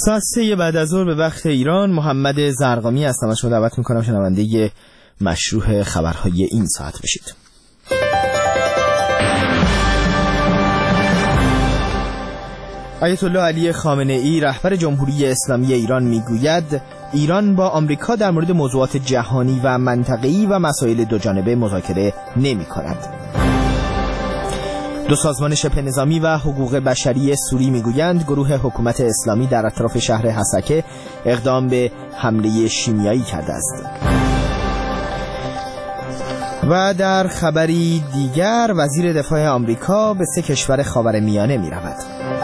ساعت 3 بعد از ظهر به وقت ایران. محمد زرقامی هستم از شما دعوت میکنم شنونده مشروع خبرهای این ساعت بشید. آیت الله علی خامنه ای رهبر جمهوری اسلامی ایران میگوید ایران با آمریکا در مورد موضوعات جهانی و منطقه‌ای و مسائل دوجانبه مذاکره نمی‌کند. دو سازمان شبه نظامی و حقوق بشری سوری میگویند گروه حکومت اسلامی در اطراف شهر حسکه اقدام به حمله شیمیایی کرده است. و در خبری دیگر وزیر دفاع آمریکا به 3 کشور خاورمیانه می‌رود.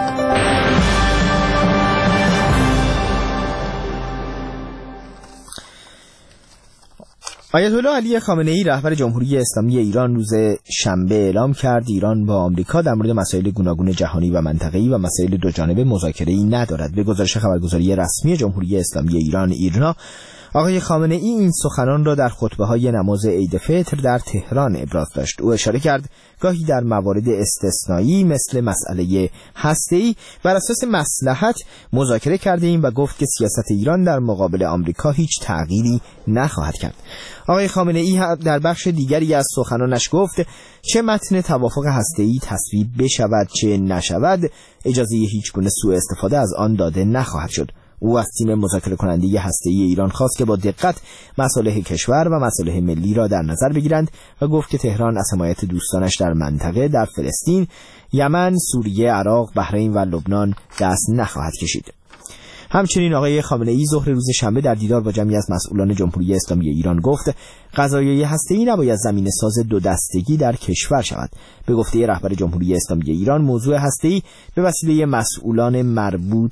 آیت الله علی خامنه ای رهبر جمهوری اسلامی ایران روز شنبه اعلام کرد ایران با آمریکا در مورد مسائل گوناگون جهانی و منطقه‌ای و مسائل دوجانبه مذاکره‌ای ندارد. به گزارش خبرگزاری رسمی جمهوری اسلامی ایران ایرنا، آقای خامنه ای این سخنان را در خطبه‌های نماز عید فطر در تهران ابراز داشت. او اشاره کرد گاهی در موارد استثنایی مثل مسئله هسته‌ای بر اساس مصلحت مذاکره کرده ایم و گفت که سیاست ایران در مقابل آمریکا هیچ تغییری نخواهد کرد. آقای خامنه ای در بخش دیگری از سخنانش گفت چه متن توافق هسته‌ای تصویب بشود چه نشود اجازه هیچ گونه سوء استفاده از آن داده نخواهد شد. او از تیم مذاکره کننده هسته‌ای ایران خواست که با دقت مصالح کشور و مصالح ملی را در نظر بگیرند و گفت که تهران از حمایت دوستانش در منطقه در فلسطین، یمن، سوریه، عراق، بحرین و لبنان دست نخواهد کشید. همچنین آقای خامنه ای ظهر روز شنبه در دیدار با جمعی از مسئولان جمهوری اسلامی ایران گفت قضایای هسته‌ای نباید زمینه‌ساز دو دستگی در کشور شود. به گفته رهبر جمهوری اسلامی ایران موضوع هسته‌ای به وسیله مسئولان مربوط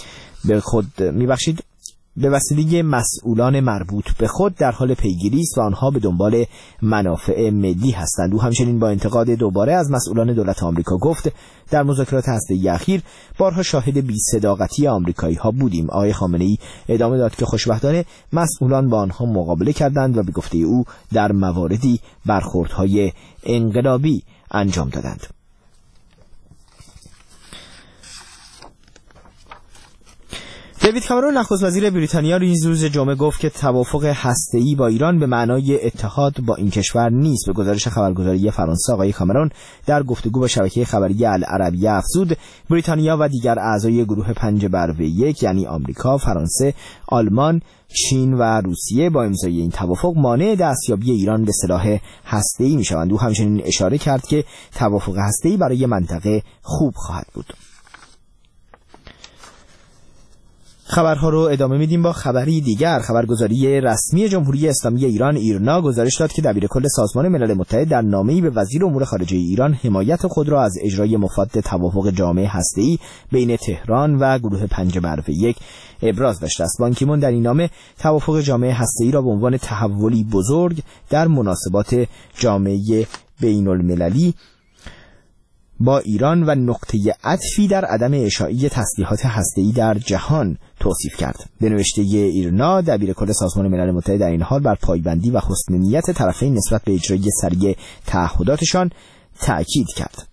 به خود در حال پیگیری است و آنها به دنبال منافع ملی هستند. او همچنین با انتقاد دوباره از مسئولان دولت آمریکا گفت در مذاکرات هسته‌ای اخیر بارها شاهد بی‌صداقتی آمریکایی‌ها بودیم. آقای خامنه‌ای ادامه داد که خوشبختانه مسئولان با آنها مقابله کردند و به گفته او در مواردی برخوردهای انقلابی انجام دادند. دیوید کامرون نخست وزیر بریتانیا روز جمعه گفت که توافق هسته‌ای با ایران به معنای اتحاد با این کشور نیست. به گزارش خبرگزاری فرانسه آقای کامرون در گفتگو با شبکه خبری العربیه افزود بریتانیا و دیگر اعضای گروه 5+1 یعنی آمریکا، فرانسه، آلمان، چین و روسیه با امضای این توافق مانع دستیابی ایران به سلاح هسته‌ای می‌شوند. او همچنین اشاره کرد که توافق هسته‌ای برای منطقه خوب خواهد بود. خبرها رو ادامه میدیم با خبری دیگر. خبرگزاری رسمی جمهوری اسلامی ایران ایرنا گزارش داد که دبیرکل سازمان ملل متحد در نامه‌ای به وزیر امور خارجه ایران حمایت خود را از اجرای مفاد توافق جامع هسته‌ای بین تهران و گروه 5+1 ابراز داشته است. بان کی مون در این نامه توافق جامع هسته‌ای را به عنوان تحولی بزرگ در مناسبات جامعه بین‌المللی با ایران و نقطه عطفی در عدم اشاعه تسلیحات هسته‌ای در جهان توصیف کرد. به نوشته ایرنا دبیرکل سازمان ملل متحد در این حال بر پایبندی و حسن نیت طرفین نسبت به اجرای سریع تعهداتشان تأکید کرد.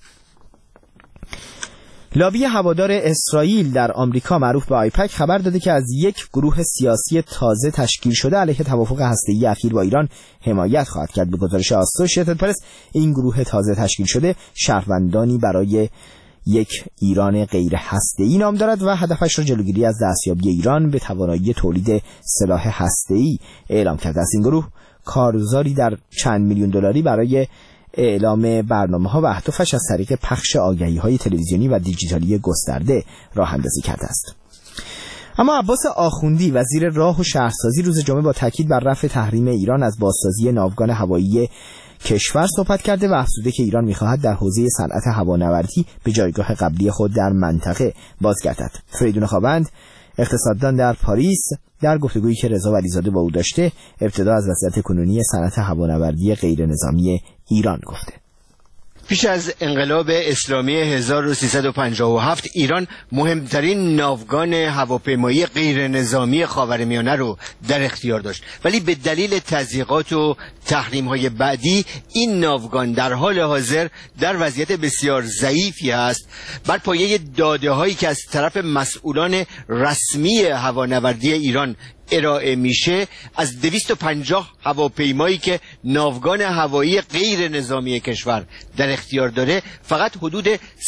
لابی هوادار اسرائیل در آمریکا معروف به آیپک خبر داده که از یک گروه سیاسی تازه تشکیل شده علیه توافق هسته‌ای اخیر با ایران حمایت خواهد کرد. به گزارش آسوشیتد پرس این گروه تازه تشکیل شده شهروندانی برای یک ایران غیر هسته‌ای نام دارد و هدفش را جلوگیری از دستیابی ایران به توانایی تولید سلاح هسته‌ای اعلام کرده است. این گروه کارگزاری در چند میلیون دلاری برای اعلام برنامه‌ها و اهدافش از طریق پخش آگهی‌های تلویزیونی و دیجیتالی گسترده راه اندازی کرده است. اما عباس آخوندی وزیر راه و شهرسازی روز جمعه با تاکید بر رفع تحریم ایران از بازسازی ناوگان هوایی کشور صحبت کرده و افزوده که ایران می‌خواهد در حوزه صنعت هوانوردی به جایگاه قبلی خود در منطقه بازگردد. فریدون خوابند اقتصاددان در پاریس در گفتگویی که رضا ولیزاده با او داشته ابتدا از وضعیت کنونی صنعت هوانوردی غیر نظامی ایران گفته. پیش از انقلاب اسلامی 1357 ایران مهمترین ناوگان هواپیمایی غیر نظامی خاورمیانه رو در اختیار داشت، ولی به دلیل تضییقات و تحریم‌های بعدی این ناوگان در حال حاضر در وضعیت بسیار ضعیفی است. بر پایه داده‌هایی که از طرف مسئولان رسمی هوانوردی ایران ارائه میشه، از 250 هواپیمایی که ناوگان هوایی غیر نظامی کشور در اختیار داره، فقط حدود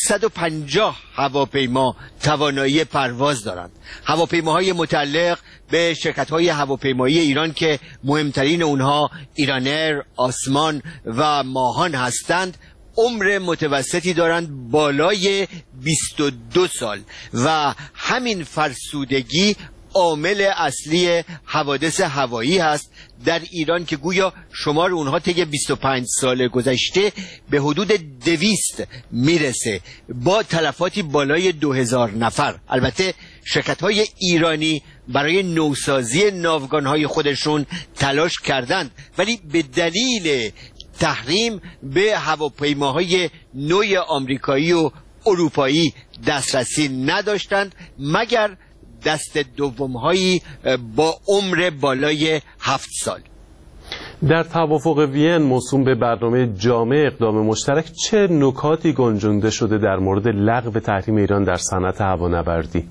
150 هواپیما توانایی پرواز دارند. هواپیماهای متعلق به شرکت‌های هواپیمایی ایران که مهمترین اونها ایرانر، آسمان و ماهان هستند، عمر متوسطی دارند بالای 22 سال و همین فرسودگی عامل اصلی حوادث هوایی هست در ایران که گویا شمار اونها طی 25 سال گذشته به حدود 200 میرسه با تلفاتی بالای 2000 نفر. البته شرکت‌های ایرانی برای نوسازی ناوگان‌های خودشون تلاش کردند، ولی به دلیل تحریم به هواپیماهای نوع آمریکایی و اروپایی دسترسی نداشتند مگر دست دوم‌هایی با عمر بالای 7 سال. در توافق وین موسوم به برنامه جامع اقدام مشترک چه نکاتی گنجانده شده در مورد لغو تحریم ایران در صنعت هوانوردی؟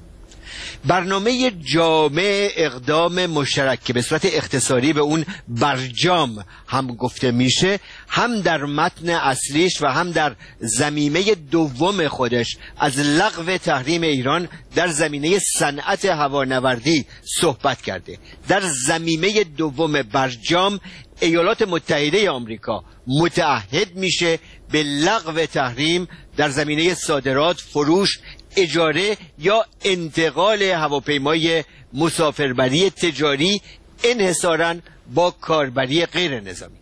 برنامه جامع اقدام مشترک که به صورت اختصاری به اون برجام هم گفته میشه، هم در متن اصلیش و هم در زمینه دوم خودش از لغو تحریم ایران در زمینه صنعت هوانوردی صحبت کرده. در زمینه دوم برجام ایالات متحده آمریکا متعهد میشه به لغو تحریم در زمینه صادرات، فروش، اجاره یا انتقال هواپیمای مسافربری تجاری انحصاراً با کاربری غیر نظامی.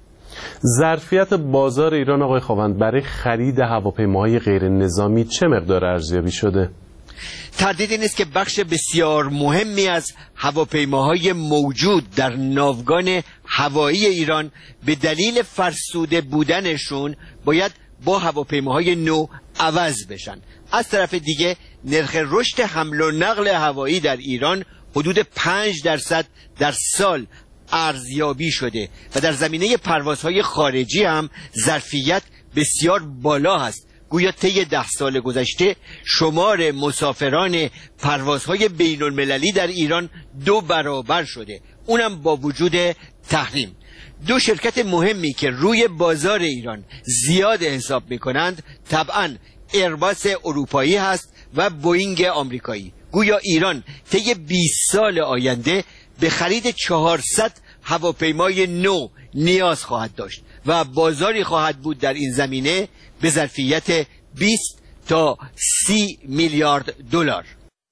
ظرفیت بازار ایران آقای خاوند برای خرید هواپیماهای غیر نظامی چه مقدار ارزیابی شده؟ تردیدی نیست که بخش بسیار مهمی از هواپیماهای موجود در ناوگان هوایی ایران به دلیل فرسوده بودنشون باید با هواپیماهای نو عوض بشن. از طرف دیگه نرخ رشد حمل و نقل هوایی در ایران حدود 5% در سال ارزیابی شده و در زمینه پروازهای خارجی هم ظرفیت بسیار بالا هست. گویا طی 10 سال گذشته شمار مسافران پروازهای بین المللی در ایران 2 برابر شده، اونم با وجود تحریم. 2 شرکت مهمی که روی بازار ایران زیاد حساب میکنند طبعاً ایرباس اروپایی هست و بوئینگ آمریکایی. گویا ایران طی 20 سال آینده به خرید 400 هواپیمای نو نیاز خواهد داشت و بازاری خواهد بود در این زمینه به ظرفیت 20 تا 30 میلیارد دلار.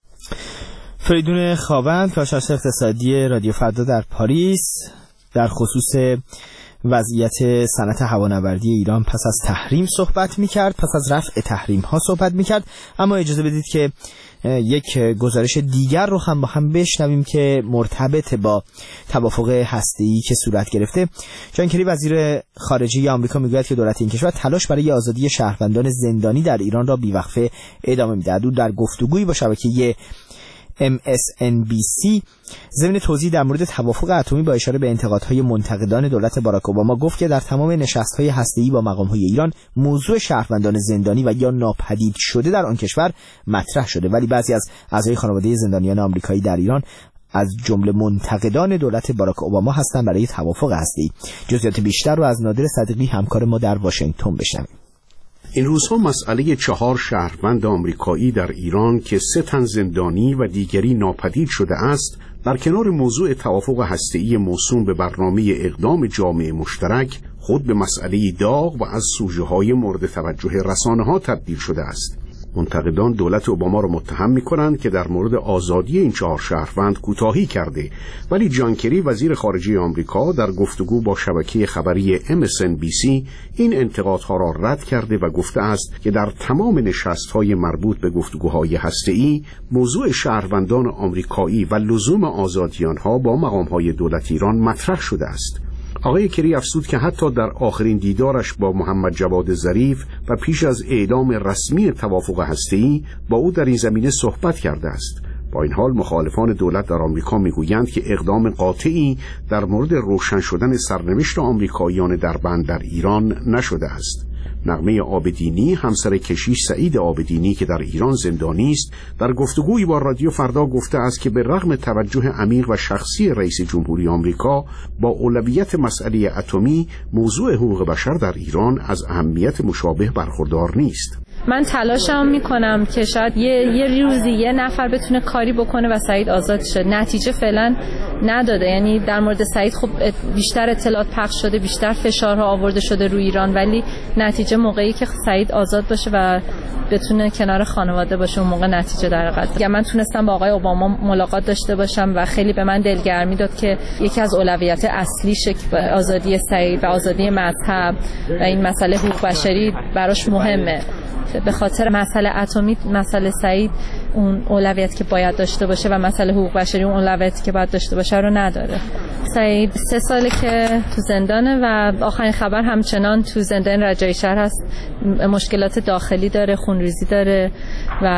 فریدون خاوند، کارشناس اقتصادی رادیو فردا در پاریس، در خصوص وضعیت صنعت هوانوردی ایران پس از تحریم صحبت می‌کرد، پس از رفع تحریم‌ها صحبت می‌کرد. اما اجازه بدید که یک گزارش دیگر رو هم با هم بشنویم که مرتبط با توافق هسته‌ای که صورت گرفته. جان کری وزیر خارجه آمریکا میگوید که دولت این کشور تلاش برای آزادی شهروندان زندانی در ایران را بی‌وقفه ادامه می‌دهد. او در گفتگویی با شبکه MSNBC ضمن توضیح در مورد توافق اتمی با اشاره به انتقادهای منتقدان دولت باراک اوباما گفت که در تمام نشست‌های هسته‌ای با مقام‌های ایران موضوع شهروندان زندانی و یا ناپدید شده در آن کشور مطرح شده، ولی بعضی از اعضای خانواده زندانیان آمریکایی در ایران از جمله منتقدان دولت باراک اوباما هستند برای توافق هسته‌ای. جزئیات بیشتر رو از نادر صدیقی همکار ما در واشنگتن بشنویم. این روزها مسئله 4 شهروند آمریکایی در ایران که 3 تن زندانی و دیگری ناپدید شده است، در کنار موضوع توافق هسته‌ای موسوم به برنامه اقدام جامع مشترک خود به مسئله داغ و از سوژه‌های مورد توجه رسانه‌ها تبدیل شده است. منتقدان دولت اوباما را متهم می‌کنند که در مورد آزادی این 4 شهروند کوتاهی کرده، ولی جان کری وزیر خارجه آمریکا در گفتگو با شبکه خبری MSNBC این انتقادها را رد کرده و گفته است که در تمام نشست‌های مربوط به گفتگوهای هسته‌ای موضوع شهروندان آمریکایی و لزوم آزادی آنها با مقام‌های دولت ایران مطرح شده است. آقای کری افزود که حتی در آخرین دیدارش با محمد جواد ظریف و پیش از اعلام رسمی توافق هسته‌ای با او در این زمینه صحبت کرده است. با این حال مخالفان دولت در آمریکا میگویند که اقدام قاطعی در مورد روشن شدن سرنوشت آمریکاییان دربند در ایران نشده است. نغمه عابدینی، همسر کشیش سعید عابدینی که در ایران زندانی است، در گفتگویی با رادیو فردا گفته است که به رغم توجه عمیق و شخصی رئیس جمهوری آمریکا با اولویت مسئله اتمی، موضوع حقوق بشر در ایران از اهمیت مشابه برخوردار نیست. من تلاشم میکنم که شاید یه روزی یه نفر بتونه کاری بکنه و سعید آزاد شه. نتیجه فعلا نداده. یعنی در مورد سعید خب بیشتر اطلاعات پخش شده، بیشتر فشارها آورده شده روی ایران، ولی نتیجه موقعی که سعید آزاد باشه و بتونه کنار خانواده باشه اون موقع نتیجه در قضیه. من تونستم با آقای اوباما ملاقات داشته باشم و خیلی به من دلگرمی داد که یکی از اولویت اصلیش آزادی سعید و آزادی مذهب و این مسئله حقوق بشری براش مهمه. به خاطر مسئله اتمی، مسئله سعید اون اولویت که باید داشته باشه و مسئله حقوق بشری اون اولویتی که باید داشته باشه رو نداره. سعید 3 ساله که تو زندانه و آخرین خبر همچنان تو زندان رجایی شهر هست. مشکلات داخلی داره، خونریزی داره و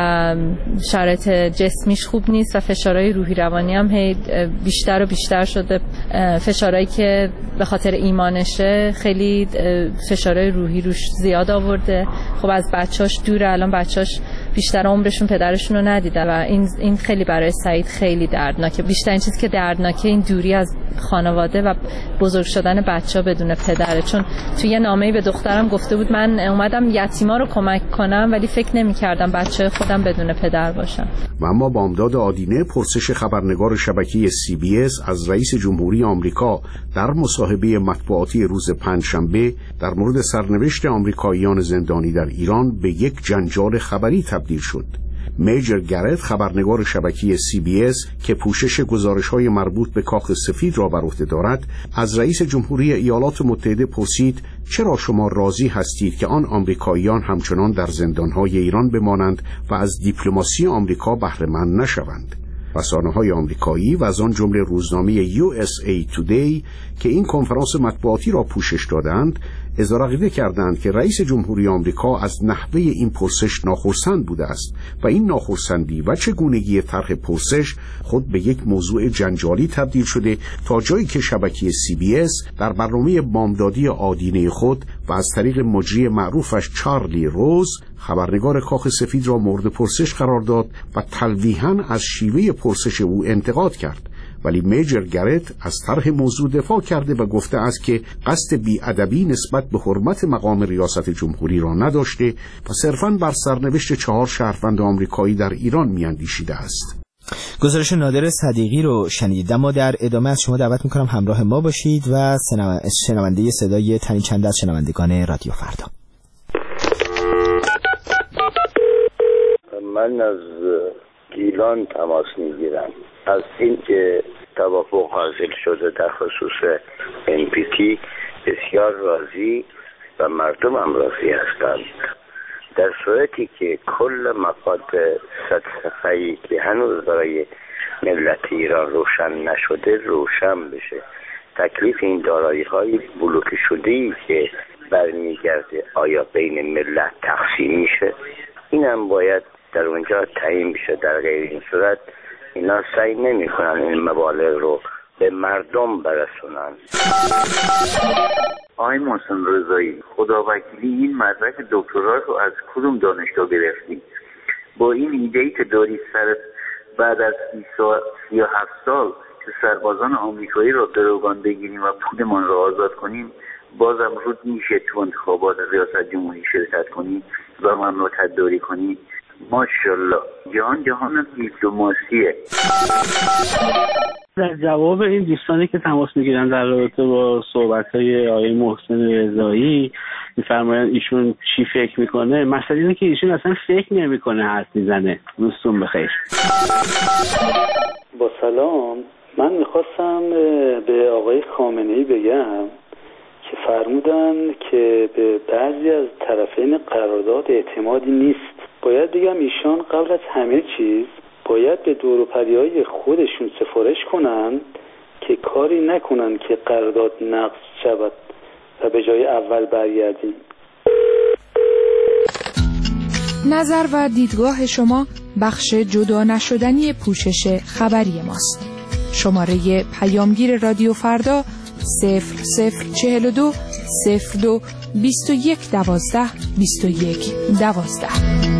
شرایط جسمیش خوب نیست و فشارهای روحی روانی هم بیشتر و بیشتر شده. فشارهایی که به خاطر ایمانشه خیلی فشارهای روحی روش زیاد آورده. خب از بچه‌اش دوره، الان بچه‌اش بیشتر عمرشون پدرشون رو ندیدن و این خیلی برای سعید خیلی دردناکه. بیشترین چیزی که دردناکه این دوری از خانواده و بزرگ شدن بچه‌ها بدون پدره. چون توی یه نامه‌ای به دخترم گفته بود من اومدم یتیما رو کمک کنم ولی فکر نمی‌کردم بچه خودم بدون پدر باشم. و اما بامداد آدینه، پرسش خبرنگار شبکه CBS از رئیس جمهوری آمریکا در مصاحبه مطبوعاتی روز پنجشنبه در مورد سرنوشت آمریکاییان زندانی در ایران به یک جنجال خبری تبدیل شد. میجر گرت، خبرنگار شبکه CBS که پوشش گزارش‌های مربوط به کاخ سفید را بر عهده دارد، از رئیس جمهوری ایالات متحده پرسید چرا شما راضی هستید که آن آمریکاییان همچنان در زندان‌های ایران بمانند و از دیپلماسی آمریکا بهره مند نشوند؟ رسانه‌های آمریکایی و از آن جمله روزنامه USA Today که این کنفرانس مطبوعاتی را پوشش دادند، اظهار عقیده کردند که رئیس جمهوری آمریکا از نحوه این پرسش ناخرسند بوده است و این ناخرسندی و چگونگی طرح پرسش خود به یک موضوع جنجالی تبدیل شده تا جایی که شبکه CBS در برنامه بامدادی آدینه خود و از طریق مجری معروفش چارلی روز خبرنگار کاخ سفید را مورد پرسش قرار داد و تلویحاً از شیوه پرسش او انتقاد کرد. ولی میجر گرت از طرح موضوع دفاع کرده و گفته است که قصد بی‌ادبی نسبت به حرمت مقام ریاست جمهوری را نداشته و صرفاً بر سرنوشت 4 شهروند آمریکایی در ایران میاندیشیده است. گزارش نادر صدیقی رو شنیدید. اما در ادامه از شما دعوت میکنم همراه ما باشید و شنونده صدای تنی چند از شنوندگان رادیو فردا. من از گیلان تماس میگیرم. از اینکه توافق حاصل شده در خصوص NPT بسیار راضی و مردم هم راضی هستند. در صورتی که کل مفاد صفحه‌ای که هنوز برای ملت ایران روشن نشده روشن بشه، تکلیف این دارایی‌های بلوکه شده‌ای که برمیگرده آیا بین ملت تقسیم میشه، این هم باید در اونجا تعیین بشه. در غیر این صورت اینا سعی نمی کنن این مبالغ رو به مردم برسونن. آقای محسن رضایی، خداوکیلی این مدرک دکترا رو از کدوم دانشگاه گرفتی؟ با این ایده‌ای که داری سر بعد از 37 سال که سربازان آمریکایی رو گروگان بگیریم و پولمان رو آزاد کنیم، بازم رود میشه تو انتخابات ریاست جمهوری شرکت کنی و مملکت داری کنی؟ ماشاءالله، جهان دیپلماسیه. در جواب این دوستانی که تماس میگیرن در رابطه با صحبت‌های آقای محسن رضایی می‌فرمایند ایشون چی فکر میکنه، مسئله اینه که ایشون اصلا فکر نمیکنه، حرف میزنه. روزتون بخیر. با سلام، من میخواستم به آقای خامنه‌ای بگم که فرمودن که به بعضی از طرفین قرارداد اعتمادی نیست. باید بگم ایشان قبل از همه چیز باید به دور و پریای خودشون سفارش کنن که کاری نکنن که قرارداد نقض شود و به جای اول برگردیم. نظر و دیدگاه شما بخش جدا نشدنی پوشش خبری ماست. شماره پیامگیر رادیو فردا 0042 02 21 12 21 12.